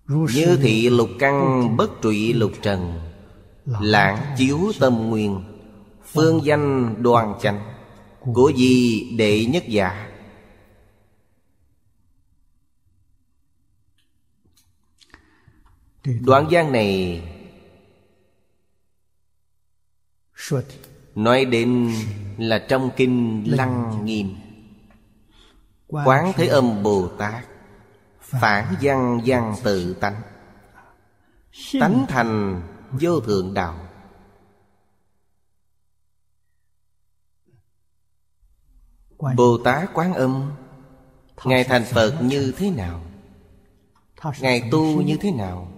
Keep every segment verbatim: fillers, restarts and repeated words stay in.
Như thị lục căn, bất trụy lục trần, lãng chiếu tâm nguyên, phương danh đoan chánh, của gì đệ nhất giả. Đoạn văn này nói đến là trong kinh Lăng Nghiêm. Quán Thế Âm Bồ Tát phản văn văn tự tánh, tánh thành vô thượng đạo. Bồ Tát Quán Âm, Ngài thành Phật như thế nào? Ngài tu như thế nào?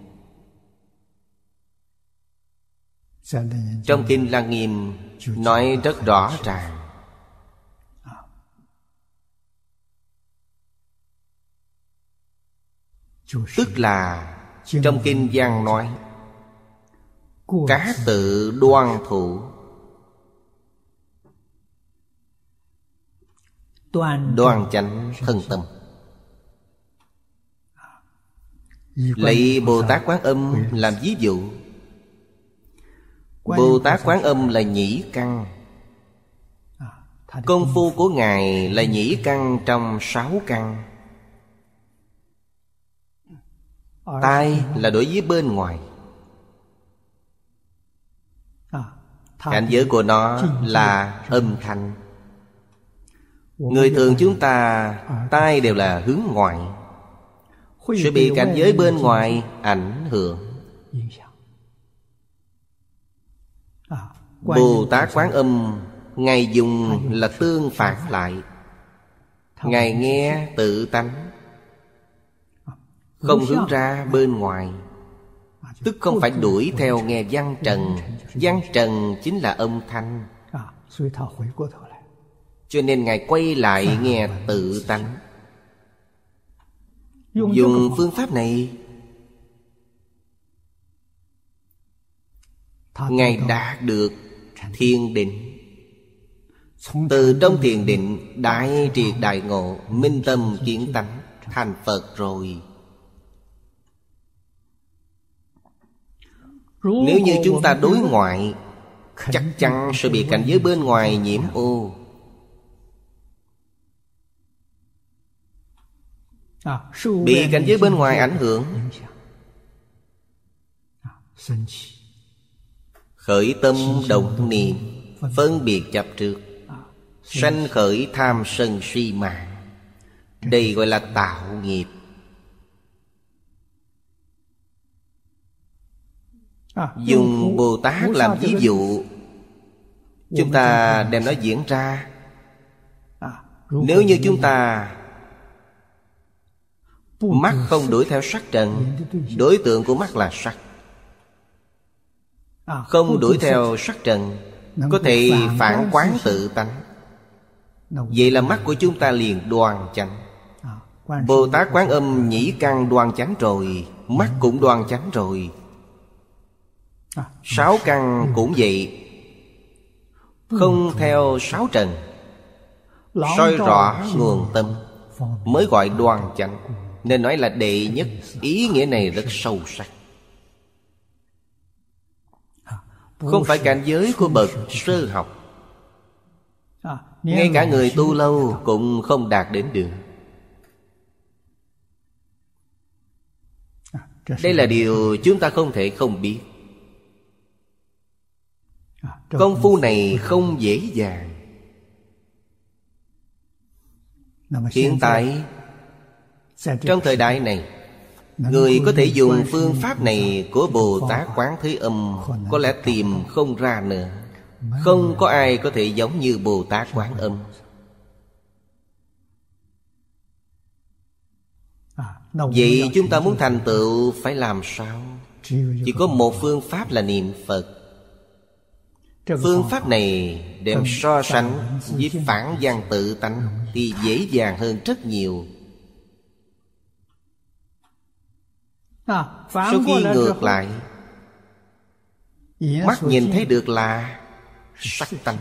Trong kinh Lăng Nghiêm nói rất rõ ràng. Tức là trong kinh văn nói cá tự đoan thủ, đoan chánh thân tâm. Lấy Bồ Tát Quán Âm làm ví dụ. Bồ Tát Quán Âm là nhĩ căn. Công phu của Ngài là nhĩ căn trong sáu căn. Tai là đối với bên ngoài. Cảnh giới của nó là âm thanh. Người thường chúng ta tai đều là hướng ngoại, sẽ bị cảnh giới bên ngoài ảnh hưởng. Bồ Tát Quán Âm, Ngài dùng là tương phản lại. Ngài nghe tự tánh, không hướng ra bên ngoài, tức không phải đuổi theo nghe văn trần. Văn trần chính là âm thanh, cho nên Ngài quay lại nghe tự tánh. Dùng phương pháp này, Ngài đạt được thiền định. Từ trong thiền định đại triệt đại ngộ, minh tâm kiến tánh, thành Phật rồi. Nếu như chúng ta đối ngoại, chắc chắn sẽ bị cảnh giới bên ngoài nhiễm ô. Bị cảnh giới bên ngoài ảnh hưởng, khởi tâm động niệm, phân biệt chấp trước, sanh khởi tham sân si mạng. Đây gọi là tạo nghiệp. Dùng Bồ Tát làm ví dụ, chúng ta đem nó diễn ra. Nếu như chúng ta mắt không đuổi theo sắc trần, đối tượng của mắt là sắc, không đuổi theo sắc trần, có thể phản quán tự tánh, vậy là mắt của chúng ta liền đoan chánh. Bồ Tát Quán Âm nhĩ căn đoan chánh rồi, mắt cũng đoan chánh rồi. Sáu căn cũng vậy, không theo sáu trần, soi rõ nguồn tâm mới gọi đoan chánh. Nên nói là đệ nhất. Ý nghĩa này rất sâu sắc. Không phải cảnh giới của bậc sơ học, ngay cả người tu lâu cũng không đạt đến được. Đây là điều chúng ta không thể không biết. Công phu này không dễ dàng. Hiện tại, trong thời đại này, người có thể dùng phương pháp này của Bồ Tát Quán Thế Âm có lẽ tìm không ra nữa. Không có ai có thể giống như Bồ Tát Quán Âm. Vậy chúng ta muốn thành tựu phải làm sao? Chỉ có một phương pháp là niệm Phật. Phương pháp này đem so sánh với phản văn tự tánh thì dễ dàng hơn rất nhiều. Sau khi ngược lại, mắt nhìn thấy được là sắc tánh,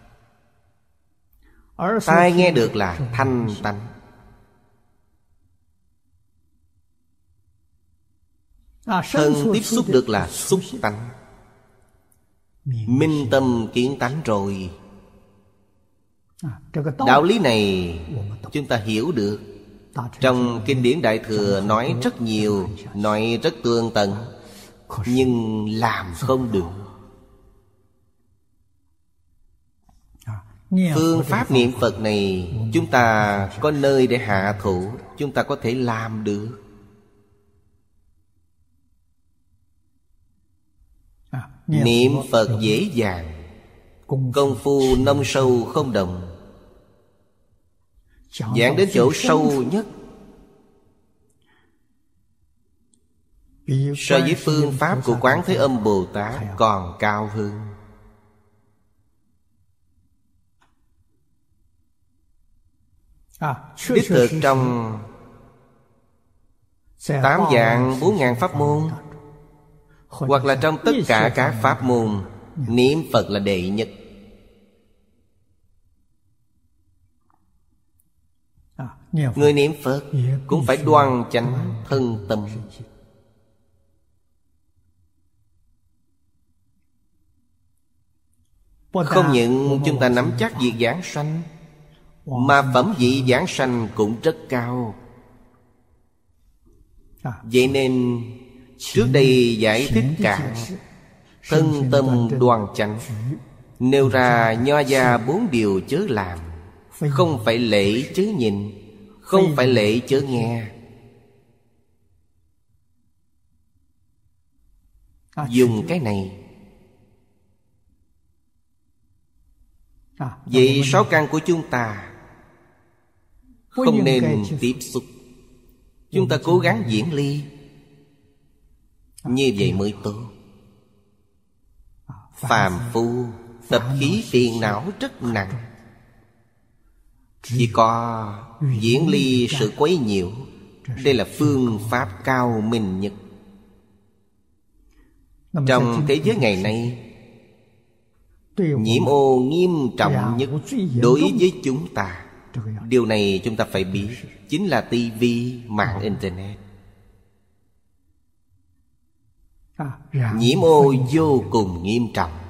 tai nghe được là thanh tánh. Thân tiếp xúc được là xúc tánh. Minh tâm kiến tánh rồi. Đạo lý này chúng ta hiểu được. Trong kinh điển Đại Thừa nói rất nhiều, nói rất tường tận, nhưng làm không được. Phương pháp niệm Phật này chúng ta có nơi để hạ thủ, chúng ta có thể làm được. Niệm Phật dễ dàng, công phu nông sâu không đồng. Giảng đến chỗ sâu nhất, so với phương pháp của Quán Thế Âm Bồ Tát còn cao hơn. Đích thực trong tám dạng bốn ngàn pháp môn, hoặc là trong tất cả các pháp môn, niệm Phật là đệ nhất. Người niệm Phật cũng phải đoan chánh thân tâm. Không những chúng ta nắm chắc việc giảng sanh, mà phẩm vị giảng sanh cũng rất cao. Vậy nên trước đây giải thích cả thân tâm đoan chánh, nêu ra nho gia bốn điều chớ làm. Không phải lễ chớ nhìn, không phải lễ chớ nghe. Dùng cái này. Vậy sáu căn của chúng ta không nên tiếp xúc. Chúng ta cố gắng diễn ly, như vậy mới tốt. Phàm phu tập khí phiền não rất nặng, chỉ có diễn ly sự quấy nhiễu. Đây là phương pháp cao minh nhất. Trong thế giới ngày nay, nhiễm ô nghiêm trọng nhất đối với chúng ta, điều này chúng ta phải biết, chính là tivi, mạng internet. Nhiễm ô vô cùng nghiêm trọng.